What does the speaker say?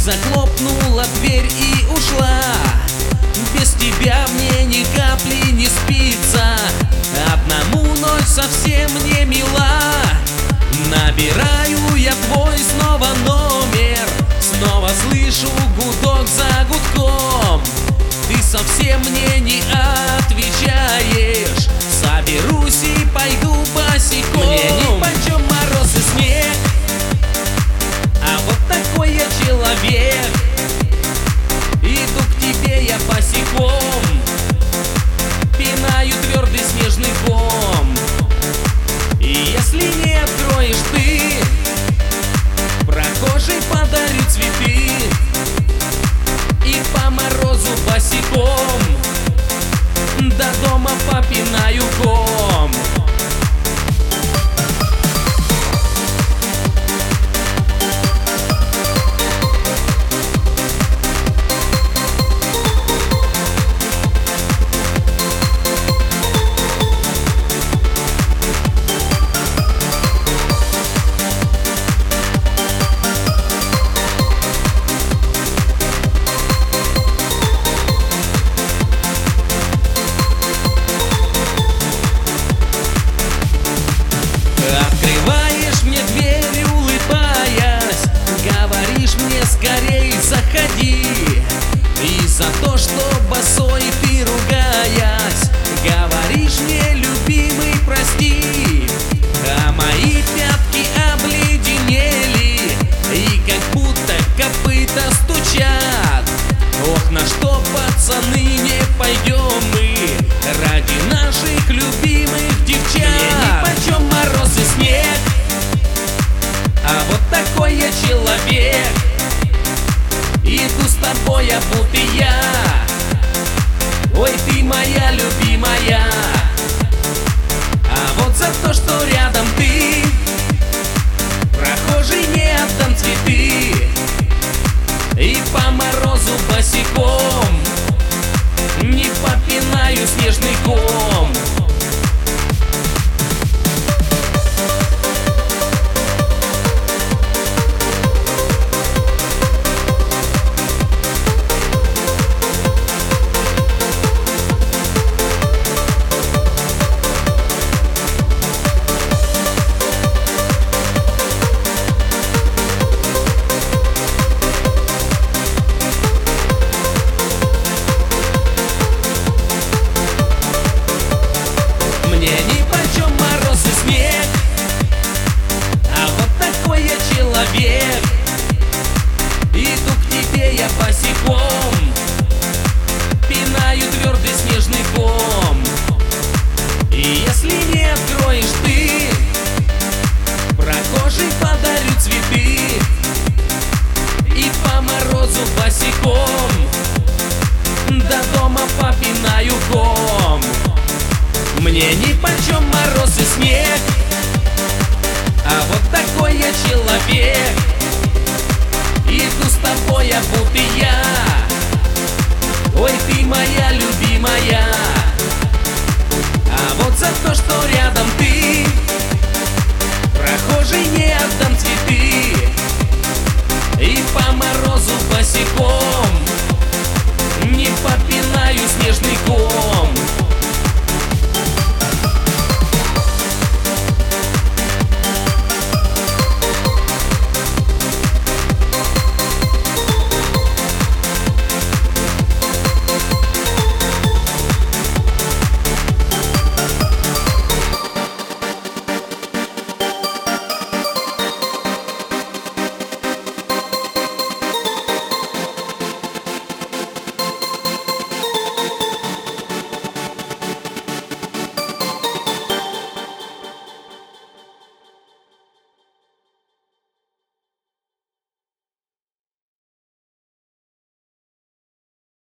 захлопнула дверь и ушла. Без тебя мне ни капли не спится, одному ночь совсем не мила. Набираю я твой снова номер, снова слышу гудок за гудком. Ты совсем мне не отвечаешь, соберусь и пойду босиком. Мне нипочем мороз и снег, а вот такой я человек. Иду к тебе я босиком, пинаю твердый снежный ком. И если не откроешь ты, прохожий подарю цветы. И по морозу босиком до дома попинаю ком. Открываешь мне дверь, улыбаясь, говоришь мне скорей заходи. И за то, что босой ты ругаясь, говоришь мне, любимый, прости. А мои пятки обледенели и как будто копыта стучат. Ох, на что, пацаны, не пойдем мы ради наших любимых девчат. Мне нипочем мороз и снег, а вот такой я человек. Иду с тобой, а будто я, ой, ты моя любимая. А вот за то, что рядом ты, прохожий не отдам цветы. И по морозу босиком не попинаю снежный ком. Мне нипочем мороз и снег, а вот такой я человек. Иду к тебе я босиком, пинаю твердый снежный ком. И если не откроешь ты, прохожий подарю цветы. И по морозу босиком до дома попинаю ком. Мне нипочем мороз и снег, а вот такой я человек. Иду с тобой, а будто я, ой, ты моя любимая. А вот за то, что рядом ты,